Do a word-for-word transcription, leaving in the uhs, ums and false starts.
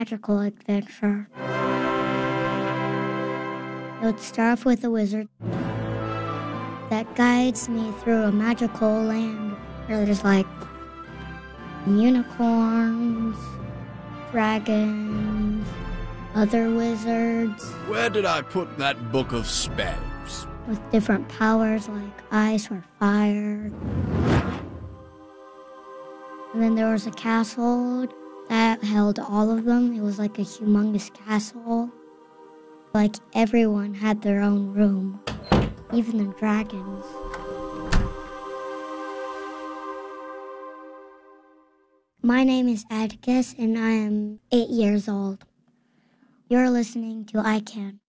magical adventure. It would start off with a wizard that guides me through a magical land where there's like unicorns, dragons, other wizards. Where did I put that book of spells? With different powers like ice or fire. And then there was a castle that held all of them. It was like a humongous castle. Like everyone had their own room, even the dragons. My name is Atticus, and I am eight years old. You're listening to I Can.